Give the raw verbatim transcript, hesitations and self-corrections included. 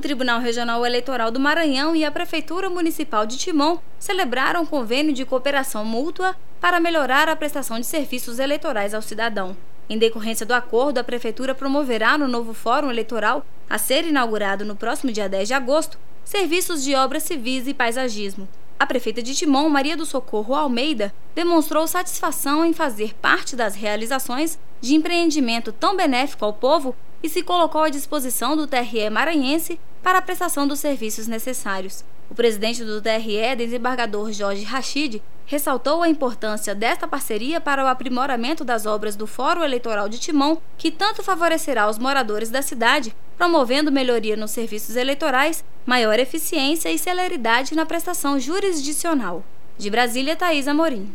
Tribunal Regional Eleitoral do Maranhão e a Prefeitura Municipal de Timon celebraram um convênio de cooperação mútua para melhorar a prestação de serviços eleitorais ao cidadão. Em decorrência do acordo, a Prefeitura promoverá no novo Fórum Eleitoral, a ser inaugurado no próximo dia dez de agosto, serviços de obras civis e paisagismo. A prefeita de Timon, Maria do Socorro Almeida, demonstrou satisfação em fazer parte das realizações de empreendimento tão benéfico ao povo e se colocou à disposição do T R E maranhense para a prestação dos serviços necessários. O presidente do T R E, desembargador Jorge Rachid, ressaltou a importância desta parceria para o aprimoramento das obras do Fórum Eleitoral de Timon, que tanto favorecerá os moradores da cidade, promovendo melhoria nos serviços eleitorais, maior eficiência e celeridade na prestação jurisdicional. De Brasília, Thaís Amorim.